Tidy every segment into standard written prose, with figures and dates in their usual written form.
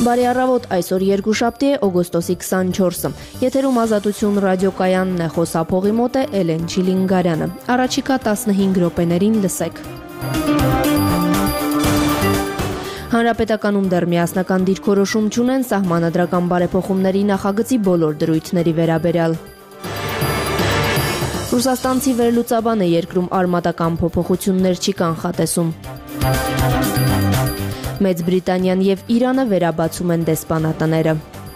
Բարի առավոտ, այսօր երկուշաբթի է, օգոստոսի 24-ը։ Եթերում Ազատություն ռադիոկայանն է, խոսափողի մոտ է Էլեն Չիլինգարյանը։ Առաջիկա 15 րոպեներին լսեք։ Հանրապետականում դեռ միասնական դիրքորոշում չունեն սահմանադրական բարեփոխումների նախագծի բոլոր դրույթների վերաբերյալ։ Ռուսաստանցի վերլուծաբանը երկրում արմատական փոփոխություններ չի կանխատեսում։ Մեծ Բրիտանիան եւ Իրանը վերաբացում են դեսպանատները։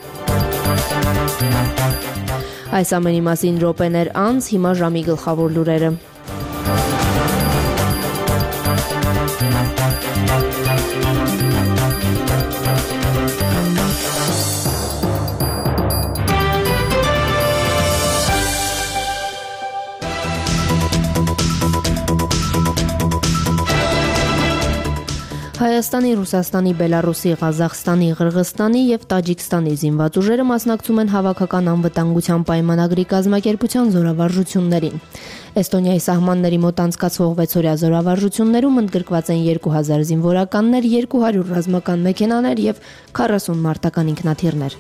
Այս ամենի մասին րոպեներ անց, հիմա ժամի գլխավոր լուրերը։ Հայաստանի, Ռուսաստանի, Բելարուսի, Ղազախստանի, Ղրղստանի եւ Տաջիկստանի զինված ուժերը մասնակցում են հավաքական անվտանգության պայմանագրի կազմակերպության զորավարժություններին։ Էստոնիայի սահմանների մոտ անցկացվող 6-օրյա զորավարժություններում ընդգրկված են 2000 զինվորականներ, 200 ռազմական մեքենաներ եւ 40 մարտական ինքնաթիռներ։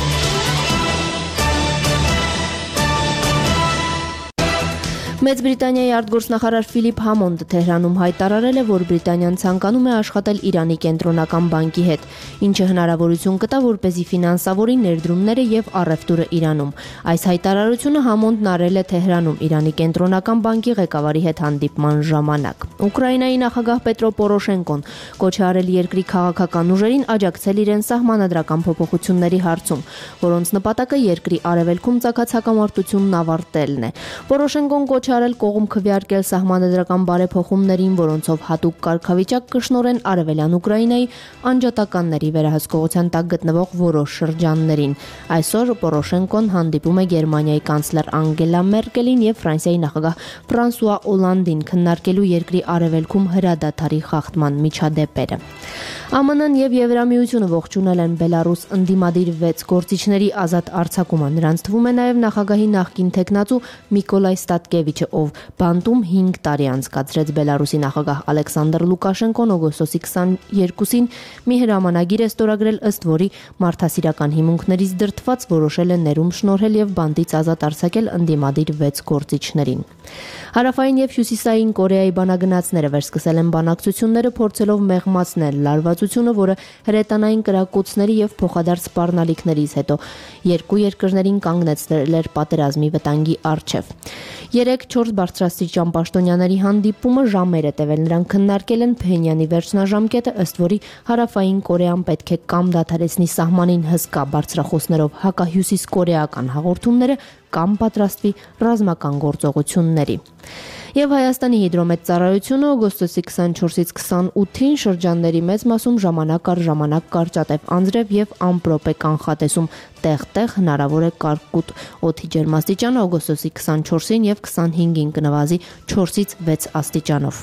Մեծ Բրիտանիայի արտգործնախարար Ֆիլիպ Համոնդը Թեհրանում հայտարարել է, որ Բրիտանիան ցանկանում է աշխատել Իրանի կենտրոնական բանկի հետ, ինչը հնարավորություն կտա, որպեսզի ֆինանսավորի ներդրումները եւ առևտուրը Իրանում։ Այս հայտարարությունը Համոնդն արել է Թեհրանում Իրանի կենտրոնական բանկի ղեկավարի հետ հանդիպման ժամանակ։ Ուկրաինայի նախագահ Պետրո Պորոշենկոն կոչ է արել երկրի քաղաքական ուժերին աջակցել իրեն սահմանադրական փոփոխությունների հարցում, որոնց նպատակը երկրի արևելքում ծագած հակամարտությունն ավարտելն է։ Պորոշենկոն կոչ արել կողմ քվեարկել սահմանադրական բարեփոխումներին, որոնցով հատուկ կարգավիճակ կշնորեն արևելյան Ուկրաինայի անջատականների վերահսկողության տակ գտնվող որոշ շրջաններին։ Այսօր Պորոշենկոն հանդիպում է Գերմանիայի կանցլեր Անգելա Մերկելին եւ Ֆրանսիայի նախագահ Ֆրանսուଆ Օլանդին քննարկելու երկրի արևելքում հրադադարի խախտման միջադեպերը։ ԱՄՆ-ն եւ Եվրամիությունը ողջունել են Բելարուս ընդդիմադիր 6 գործիչների ազատ արձակումը։ Նրանց թվում է նաեւ նախագահի նախկին թեկնածու Միկոլայ Ստատկևիչը, ով բանտում 5 տարի անցկացրեց։ Բելարուսի նախագահ Ալեքսանդր Լուկաշենկոն օգոստոսի 22-ին մի հրամանագիր է ստորագրել, ըստ որի մարդասիրական հիմունքներից դրդված որոշել է ներում շնորհել եւ բանտից ազատ արձակել ընդդիմադիր 6 գործիչներին։ Հարավային եւ հյուսիսային Կորեայի բանագնացները վերսկսել են բանակցությունները, փորձելով մեղմացնել լարվածությունը, որը հրետանային կրակոցների եւ փոխադարձ սպառնալիքներից հետո երկու երկրներին կանգնեցրել էր պատերազմի վտանգի առջեւ։ 3-4 բարձրաստիճան պաշտոնյաների հանդիպումը ժամեր է տևել։ Նրանք քննարկել են Փենյանի վերջնաժամկետը, ըստ որի Հարավային Կորեան պետք է կամ դադարեցնի սահմանին հսկա բարձրախոսներով հակահյուսիս կորեական հաղորդումները, կամ պատրաստվի ռազմական գործողությունների։ Եվ Հայաստանի հիդրոմետծառայությունը օգոստոսի 24-ից 28-ին շրջանների մեծ մասում ժամանակ առ ժամանակ կարճատև անձրև եւ ամպրոպ է կանխատեսում, տեղ-տեղ հնարավոր է կարկուտ օդի ջերմաստիճանը օգոստոսի 24-ին եւ 25-ին կնվազի 4-ից 6 աստիճանով։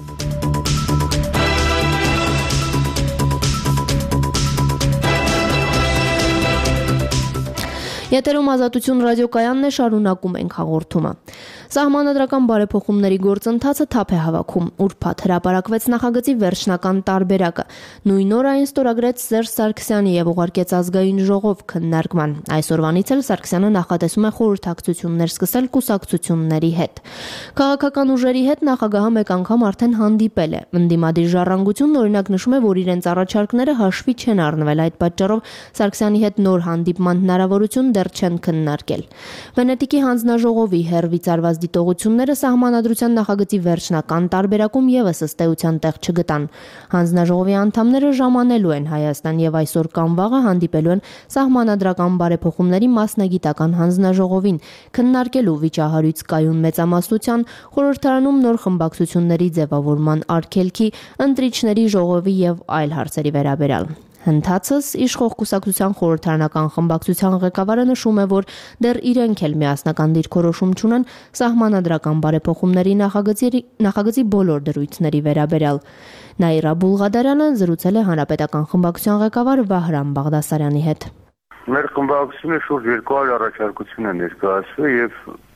Եթերում Ազատություն ռադիոկայանն է, շարունակում ենք հաղորդումը։ Սահմանադրական բարեփոխումների գործընթացը թափ է հավաքում։ Ուրբաթ հրապարակվեց նախագծի վերջնական տարբերակը։ Նույն օր այն ստորագրեց Սերժ Սարգսյանը եւ ուղարկեց ազգային ժողով քննարկման։ Այսօրվանից էլ Սարգսյանը նախատեսում է խորհրդակցություններ սկսել կուսակցությունների հետ։ Քաղաքական ուժերի հետ նախագահը մեկ անգամ արդեն հանդիպել է։ Ընդդիմադիր ժառանգությունն օրինակ նշում է, որ իրենց առաջարկները հաշվի չեն առնվել։ Այդ պատճառով Սարգսյանի հետ նոր հանդիպման հնարավորություն դեռ չեն քննարկել։ Վենետիկի հանձնաժողովի հերվից արված դիտողությունները սահմանադրության նախագծի վերջնական տարբերակում եւս ըստ էության տեղ չգտան։ Հանձնաժողովի անդամները ժամանելու են Հայաստան եւ այսօր կամ վաղը հանդիպելու են սահմանադրական բարեփոխումների մասնագիտական հանձնաժողովին, քննարկելու վիճահարույց կայուն մեծամասնության, խորհրդարանում նոր խմբակցությունների ձևավորման արգելքի, ընտրիչների ժողովի եւ այլ հարցերի վերաբերյալ։ Հնդածս իշխող կուսակցության խորհրդարանական խմբակցության ղեկավարը նշում է, որ դեռ իրենք էլ միասնական դիրքորոշում չունեն սահմանադրական բարեփոխումների նախագծի բոլոր դրույթների վերաբերյալ։ Նաիրա Բուլղադարյանը զրուցել է հանրապետական խմբակցության ղեկավար Վահրամ Բաղդասարյանի հետ։ Մեր խմբակցությունը շուրջ 200 առաջարկություն է ներկայացվել եւ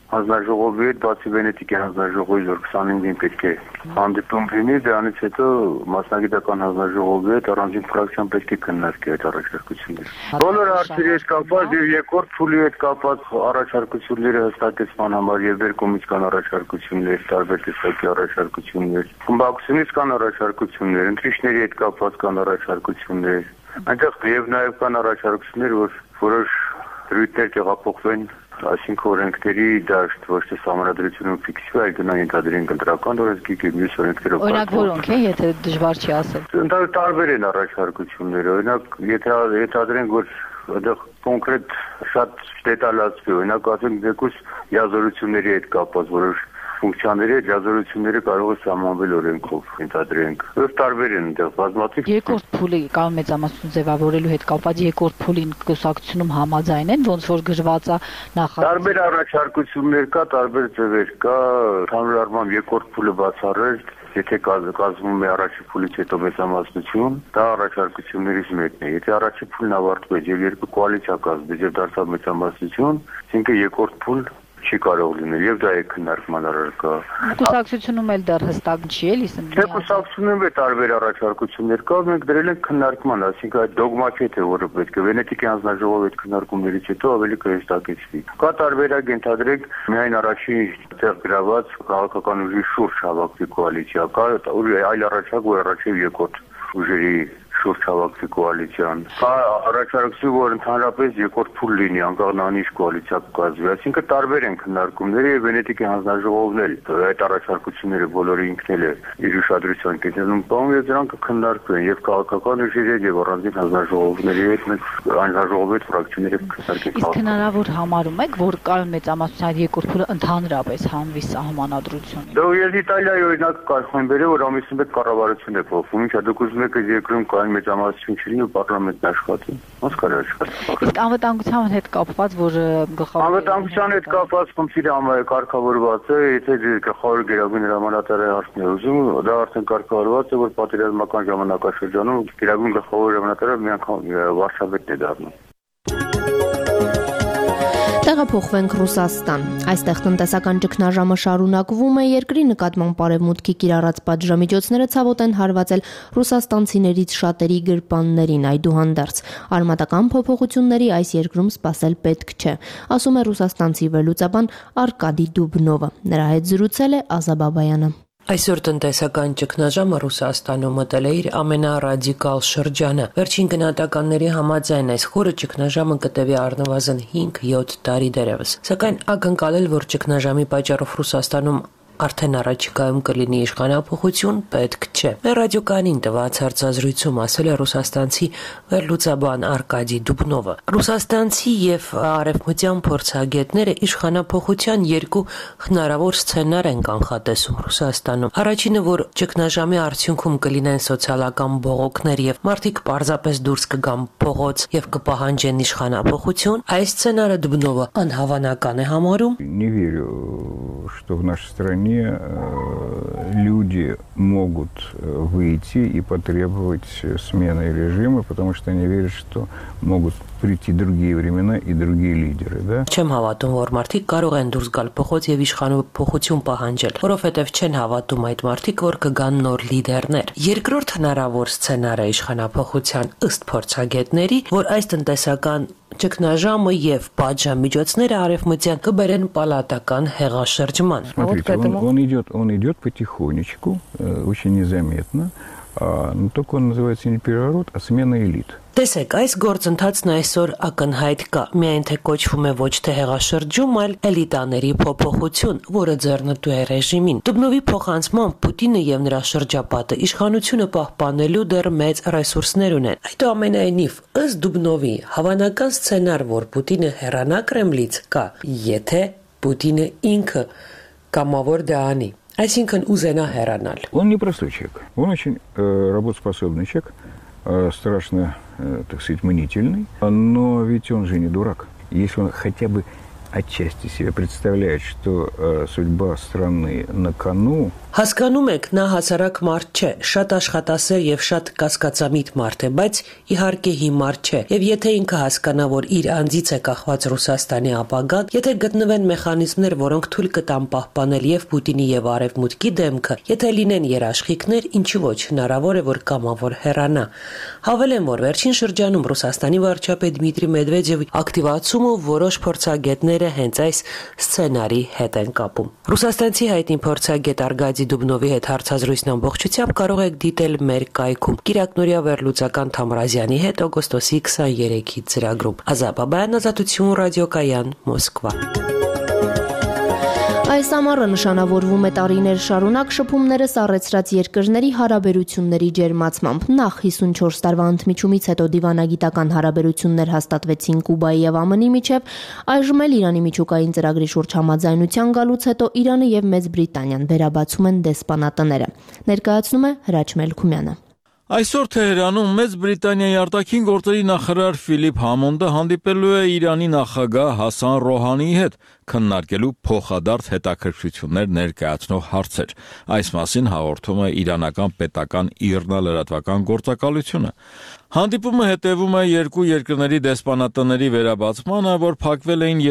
հանձնաժողովի հետ, բացի Վենետիկի հանձնաժողովի, որ 25-ին պետք է հանդիպում լինի, դրանից հետո մասնագիտական հանձնաժողովի հետ առանձին ֆրակցիան պետք է քննարկի այդ առաջարկությունները։ Բոլոր հարցերի հետ կապված եւ երկրորդ փուլի հետ կապված առաջարկությունները հստակեցման համար եւ երկումից կան առաջարկություններ, տարբեր տեսակի առաջարկություններ, խմբակցությունից կան առաջարկություններ, ընտրիչների հետ կապված կան առաջարկություններ, այնտեղ եւ նաեւ կան առաջարկություններ, որ որոշ դրույթներ տեղափոխվեն, այսինքն օրենքների դաշտ, ոչ թե համանդրությունում ֆիքսվի, այլ գնան ենթադրեն կենտրոնական օրենքի եւ մյուս օրենքներով։ Օրինակ որոնք են, եթե դժվար չի ասել։ Ընդհանուր տարբեր են առաջարկությունները, օրինակ եթե ենթադրենք, որ այդտեղ կոնկրետ շատ դետալացվի, օրինակ ասենք դեպուս յազորությունների հետ կապված որոշ ֆունկցիաների յազորությունները կարող է սահմանվել օրենքով, ենթադրենք։ Եվ տարբեր են այնտեղ բազմաթիվ։ Երկրորդ փուլի կամ մեծամասնություն ձևավորելու հետ կապված երկրորդ փուլին կուսակցությունում համաձայն են, ոնց որ գրված է նախագծում։ Տարբեր առաջարկություններ կա, տարբեր ձևեր կա, ընդհանուր առմամբ երկրորդ փուլը բացառել, եթե կազմվում է առաջի փուլից հետո մեծամասնություն, դա առաջարկություններից մեկն է։ Եթե առաջի փուլն ավարտվեց եւ երկու կոալիցիա կազմվեց եւ դարձավ մեծամասնություն, այսինքն երկրորդ փուլ չի կարող լինել եւ դա է քննարկման առարկա։ Կուսակցությունում էլ դեռ հստակ չի էլի։ Թե կուսակցությունում է տարբեր առաջարկություններ կա, մենք դրել ենք քննարկման, այսինքն այդ դոգմա չէ թե որը պետք է Վենետիկի հանձնաժողովի հետ քննարկումներից հետո ավելի կհստակեցվի։ Կա տարբերակ, ենթադրենք միայն առաջին տեղ գրաված քաղաքական ուժի շուրջ հավաքվի կոալիցիա, կա այլ առաջարկ, որ առաջին երկրորդ ուժերի շուրջ հավաքվի կոալիցիան։ Կա առաջարկություն, որ ընդհանրապես երկրորդ փուլ լինի, անկախ նրանից կոալիցիա կկազմվի։ Այսինքն տարբեր են քննարկումները եւ Վենետիկի հանձնաժողովն էլ այդ առաջարկությունները բոլորը ինքն էլ է իր ուշադրության կենտրոնում տանում եւ դրանք կքննարկվեն եւ քաղաքական ուժերի հետ եւ առանձին հանձնաժողովների հետ մենք հանձնաժողովի հետ ֆրակցիաները կքննարկենք։ Իսկ հնարավոր համարում եք, որ կայուն մեծամասնության երկրորդ փուլը ընդհանրապես հանվի սահմանադրություն։ Դու ես Իտալիայի օրինակ կարող բերել, որ ամիսին մեկ կառավարություն է փոխվում, ինչա դուք ուզում եք երկրում կայուն մեծամասնություն չլինի ու պարլամենտն աշխատի։ Ոնց կարող է աշխատել։ Իսկ անվտանգության հետ կապված, որ գլխավոր անվտանգության հետ կապված խնդիրը կարգավորված է, եթե գլխավոր գերագույն հրամանատարը հարցն է ուզում, դա արդեն կարգավորված է, որ պատերազմական ժամանակաշրջանում գերագույն գլխավոր հրամանատարը մի անգամ վարչապետն է դառնում։ Տեղափոխվենք Ռուսաստան։ Այստեղ տնտեսական ճգնաժամը շարունակվում է, երկրի նկատմամբ բարևմուտքի կիրառած պատժամիջոցները ցավոտ են հարվածել ռուսաստանցիներից շատերի գրպաններին, այդուհանդերձ արմատական փոփոխությունների այս երկրում սպասել պետք չէ, ասում է ռուսաստանցի վերլուծաբան Արկադի Դուբնովը։ Նրա հետ զրուցել է Ազա Բաբայանը։ Այսօր տնտեսական ճգնաժամը Ռուսաստանում մտել է իր ամենառադիկալ շրջանը։ Վերջին գնահատականների համաձայն այս խորը ճգնաժամը կտևի առնվազն 5-7 տարի դեռևս։ Սակայն ակնկալել, որ ճգնաժամի պատճառով Ռուսաստանում արդեն առաջիկայում կլինի իշխանափոխություն, պետք չէ։ Մեր ռադիոկայանին տված հարցազրույցում ասել է ռուսաստանցի վերլուծաբան Արկադի Դուբնովը։ Ռուսաստանցի եւ արևմտյան փորձագետները իշխանափոխության երկու հնարավոր սցենար են կանխատեսում Ռուսաստանում։ Առաջինը, որ ճգնաժամի արդյունքում կլինեն սոցիալական բողոքներ եւ մարդիկ պարզապես դուրս կգան փողոց եւ կպահանջեն իշխանափոխություն, այս սցենարը Դուբնովը անհավանական է համարում։ Не верю, что в нашей стране люди могут выйти и потребовать смены режима, потому что они верят, что могут прийти другие времена и другие лидеры, да? Չեմ հավատում, որ մարդիկ կարող են դուրս գալ փողոց եւ իշխանափոխություն պահանջել, որովհետեւ չեն հավատում այդ մարդիկ, որ կգան նոր լիդերներ։ Երկրորդ հնարավոր սցենարը իշխանափոխության ըստ փորձագետների, որ այս տնտեսական ճգնաժամը եւ պատժամիջոցները արևմտյան կբերեն պալատական հեղաշրջման։ Смотрите, он идет потихонечку, очень незаметно, но только он называется не переворот, а смена элит. Տեսեք, այս գործընթացն այսօր ակնհայտ կա, միայն թե կոչվում է ոչ թե հեղաշրջում, այլ էլիտաների փոփոխություն, որը ձեռնտու է ռեժիմին։ Դուբնովի փոխանցմամբ Պուտինը եւ նրա շրջապատը իշխանությունը պահպանելու դեռ մեծ ռեսուրսներ ունեն։ Այդուամենայնիվ, ըստ Դուբնովի, հավանական սցենար, որ Պուտինը հեռանա Կրեմլից կա, եթե Պուտինը ինքը կամավոր դա անի, այսինքն ուզենա հեռանալ։ Он непростой человек, он очень работоспособный человек, страшно, так сказать, мнительный, но ведь он же не дурак. Если он хотя бы отчасти себе представляет, что судьба страны на кону. Հասկանում եք, նա հասարակ մարդ չէ, շատ աշխատասեր եւ շատ կասկածամիտ մարդ է, բայց իհարկե հիմար չէ։ Եվ եթե ինքը հասկանա, որ իր անձից է կախված Ռուսաստանի ապագան, եթե գտնվեն մեխանիզմներ, որոնք թույլ կտան պահպանել եւ Պուտինի եւ Արևմուտքի դեմքը, եթե լինեն երաշխիքներ, ինչու ոչ, հնարավոր է, որ կամավոր հեռանա։ Հավելեմ, որ վերջին շրջանում Ռուսաստանի վարչապետ Դմիտրի Մեդվեդևի ակտիվացումը որոշ փորձագետները հենց այս սցենարի հետ են կապում։ Ռուսաստանցի հայտնի փորձագետ Արգադի Դուբնովի հետ հարցազրույցն ամբողջությամբ կարող եք դիտել մեր կայքում Կիրակնորյա վերլուծական Թամրազյանի հետ օգոստոսի 23-ի ծրագրում։ Ազատ Բաբայան, Ազատություն, Ռադիոկայան, Մոսկվա։ Այս ամառը նշանավորվում է տարիներ շարունակ շփումները սառեցրած երկրների հարաբերությունների ջերմացմամբ։ Նախ 54 տարվա ընդմիջումից հետո դիվանագիտական հարաբերություններ հաստատվեցին Կուբայի եւ ԱՄՆ-ի միջև, այժմ էլ Իրանի միջուկային ծրագրի շուրջ համաձայնության գալուց հետո Իրանը եւ Մեծ Բրիտանիան վերաբացում են դեսպանատները։ Ներկայացնում է Հրաչ Մելքումյանը։ Այսօր Թեհրանում Մեծ Բրիտանիայի արտաքին գործերի նախարար Ֆիլիփ Համոնդը հանդիպելու է Իրանի նախագահ Հասան Ռոհանիի հետ, քննարկելու փոխադարձ հետաքրքրություններ ներկայացնող հարցեր։ Այս մասին հաղորդում է իրանական պետական IRNA լրատվական գործակալությունը։ Հանդիպումը հետևում է երկու երկրների դեսպանատների վերաբացմանը, որ փակվել էին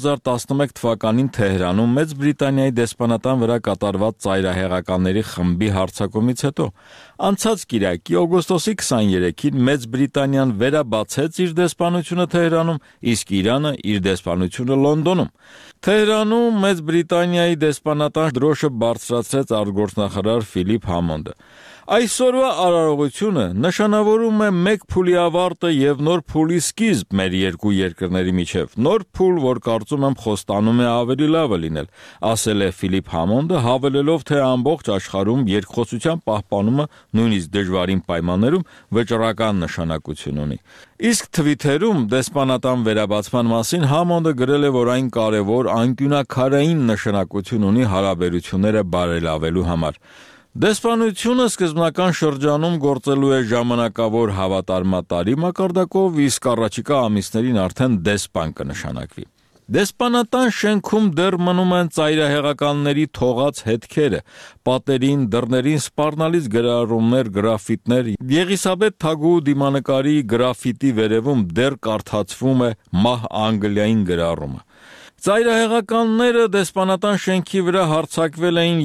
2011 թվականին Թեհրանում Մեծ Բրիտանիայի դեսպանատան վրա կատարված ծայրահեղականների խմբի հարձակումից հետո։ Անցած կիրակի օգոստոսի 23-ին Մեծ Բրիտանիան վերաբացեց իր դեսպանությունը Թեհրանում, իսկ Իրանը իր դեսպանությունը Լոնդոնում։ Թեհրանում Մեծ Բրիտանիայի դեսպանատան դրոշը բարձրացրեց արտգործնախարար Ֆիլիփ Համոնդը։ Այսօրվա արարողությունը նշանավորում է մեկ փուլի ավարտը եւ նոր փուլի սկիզբ մեր երկու երկրների միջև։ Նոր փուլ, որ կարծում եմ խոստանում է ավելի լավը լինել, ասել է Ֆիլիփ Համոնդը, հավելելով, թե ամբողջ աշխարհում երկխոսության պահպանումը նույնիսկ դժվարին պայմաններում վճռական նշանակություն ունի։ Իսկ Թվիթերում դեսպանատան վերաբացման մասին Համոնդը գրել է, որ այն կարևոր անկյունաքարային նշանակություն ունի հարաբերությունները բարելավելու համար։ Դեսպանությունը սկզբնական շրջանում գործելու է ժամանակավոր հավատարմատարի մակարդակով, իսկ առաջիկա ամիսներին արդեն դեսպան կնշանակվի։ Դեսպանատան շենքում դեռ մնում են ծայրահեղականների թողած հետքերը, պատերին, դռներին սպառնալից գրառումներ, գրաֆիտներ, Եղիսաբեթ Թագու դիմանկարի գրաֆիտի վերևում դեռ կարդացվում է «Մահ Անգլիային» գրառումը։ Ծայրահեղականները դեսպանատան շենքի վրա հարձակվել էին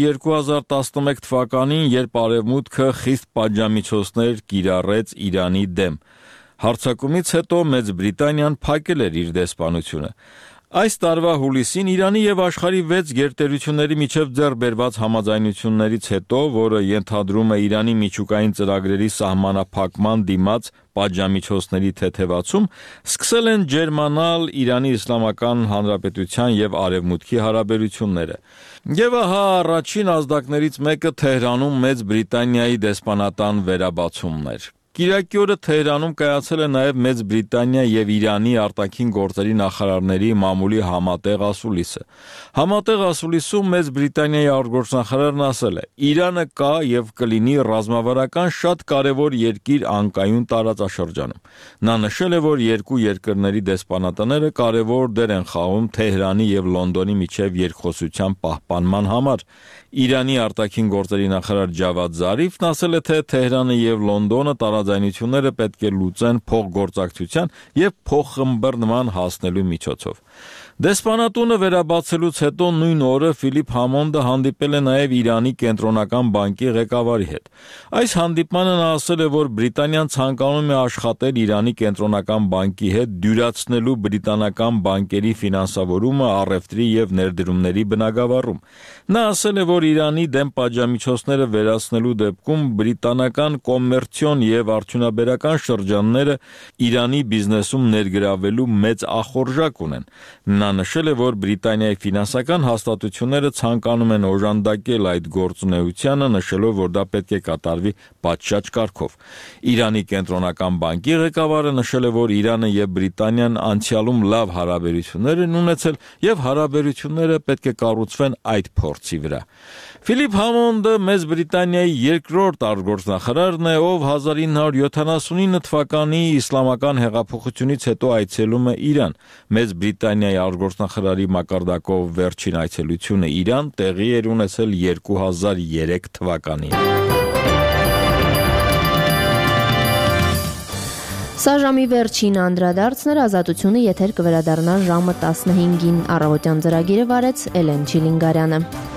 2011 թվականին, երբ Արևմուտքը խիստ պատժամիջոցներ կիրառեց Իրանի դեմ։ Հարձակումից հետո Մեծ Բրիտանիան փակել էր իր դեսպանությունը։ Այս տարվա հուլիսին Իրանի եւ աշխարհի 6 գերտերությունների միջև ձեռբերված համաձայնություններից հետո, որը ենթադրում է Իրանի միջուկային ծրագրերի սահմանափակման դիմաց պատժամիջոցների թեթևացում, սկսել են ջերմանալ Իրանի Իսլամական Հանրապետության եւ Արևմուտքի հարաբերությունները։ Եվ ահա առաջին ազդակներից մեկը Թեհրանում Մեծ Բրիտանիայի դեսպանատան վերաբացումն էր։ Կիրակի օրը Թեհրանում կայացել է նաև Մեծ Բրիտանիա եւ Իրանի արտաքին գործերի նախարարների մամուլի համատեղ ասուլիսը։ Համատեղ ասուլիսում Մեծ Բրիտանիայի արտգործնախարարն ասել է. «Իրանը կա եւ կլինի ռազմավարական շատ կարեւոր երկիր անկայուն տարածաշրջանում»։ Նա նշել է, որ երկու երկրների դեսպանատները կարեւոր դեր են խաղում Թեհրանի եւ Լոնդոնի միջև երկխոսության պահպանման համար։ Իրանի արտաքին գործերի նախարար Ջավադ Զարիֆն ասել է, թե Թեհրանը եւ Լոնդոնը տարաձայնությունները պետք է լուծեն փոխգործակցության եւ փոխխմբռնման հասնելու միջոցով։ Դեսպանատունը վերաբացելուց հետո նույն օրը Ֆիլիփ Համոնդը հանդիպել է նաև Իրանի կենտրոնական բանկի ղեկավարի հետ։ Այս հանդիպմանը նա ասել է, որ Բրիտանիան ցանկանում է աշխատել Իրանի կենտրոնական բանկի հետ, դյուրացնելու բրիտանական բանկերի ֆինանսավորումը, առևտրի եւ ներդրումների բնագավառում։ Նա ասել է, որ Իրանի դեմ պատժամիջոցները վերացնելու դեպքում բրիտանական կոմերցիոն եւ արդյունաբերական շրջանները Իրանի բիզնեսում ներգրավելու մեծ ախորժակ ունեն։ Նա նշել է, որ Բրիտանիայի ֆինանսական հաստատությունները ցանկանում են օժանդակել այդ գործունեությանը, նշելով, որ դա պետք է կատարվի պատշաճ կարգով։ Իրանի կենտրոնական բանկի ղեկավարը նշել է, որ Իրանը եւ Բրիտանիան անցյալում լավ հարաբերություններ են ունեցել եւ հարաբերությունները պետք է կառուցվեն այդ փորձի վրա։ Ֆիլիփ Համոնդը Մեծ Բրիտանիայի երկրորդ արտգործնախարարն է, ով 1979 թվականի իսլամական հեղափոխությունից հետո այցելում է Իրան։ Մեծ Բրիտանիայի արտգործնախարարի մակարդակով վերջին այցելությունը Իրան տեղի էր ունեցել 2003 թվականին։ Սա ժամի վերջին անդրադարձն էր, Ազատությունը եթեր կվերադառնա ժամը 15-ին։ Առավոտյան ծրագիրը վարեց Էլեն Չիլինգարյանը։